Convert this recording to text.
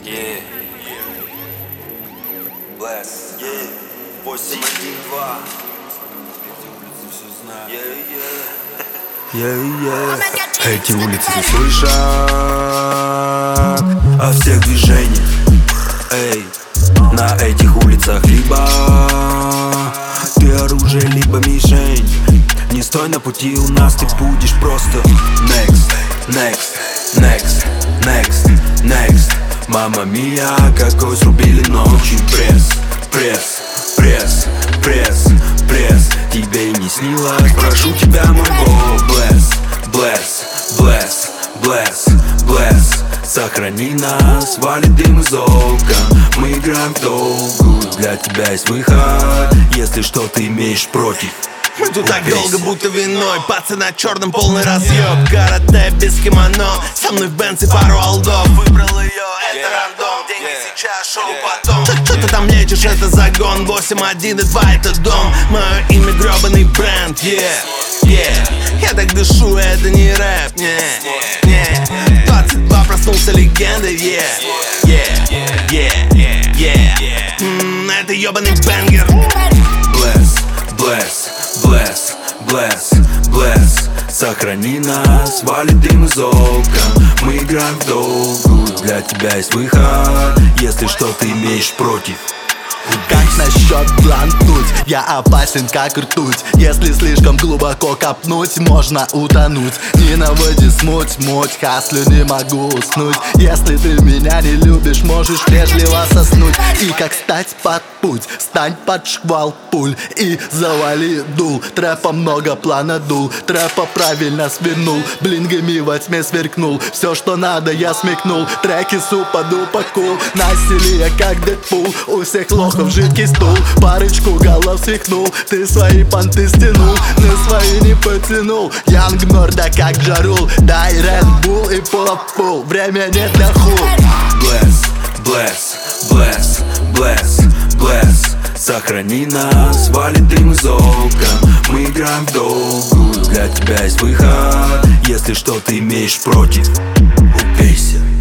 Yeah. Bless. Yeah. 812. Все знаю. Эти улицы не слышат о всех движениях. Эй, на этих улицах либо ты оружие, либо мишень. Не стой на пути у нас, ты будешь просто next, next, next, next, next. Мама мия, какой срубили ночью. Пресс, пресс, пресс, пресс, пресс. Тебе и не снилось, прошу тебя, мой бог. Bless, bless, bless, bless, bless. Сохрани нас, валит дым из окон. Мы играем в долгу, для тебя есть выход, если что ты имеешь против. Мы тут так долго, будто виной. Пацаны на черном полный разъеб. Карате без кимоно. Со мной в Бенце пару алдов. Выбрал ее, это рандом. Деньги сейчас, шоу потом. Что ты там лечишь, это загон. 8, 1 и 2 это дом. Мое имя гребаный бренд, Я так дышу, это не рэп, не 22 проснулся легендой, Это ебаный бенгер. Bless, bless, bless, bless, bless. Сохрани нас, валит дым из окон. Мы играем в долгу, для тебя есть выход, если что ты имеешь против. Как насчет блантнуть? Я опасен как ртуть. Если слишком глубоко копнуть, можно утонуть. Не наводи смуть, муть, хаслю не могу уснуть. Если ты меня не любишь, можешь вежливо соснуть. И как стать под путь, стань под шквал пуль и завали дул. Трэпа много, плана дул, трэпа правильно свернул. Блингами во тьме сверкнул, все что надо я смекнул. Треки супа-дупа кул, насилие как Дэдпул. У всех лохов жидкий стул, парочку голов свихнул. Ты свои понты стянул, на свои не потянул. Янг морда как Джарул, дай Red Bull и pull. Время нет для хул. Bless, bless, bless, bless, bless. Сохрани нас, валит дым из окон. Мы играем в долгу, для тебя есть выход, если что ты имеешь против. Убейся.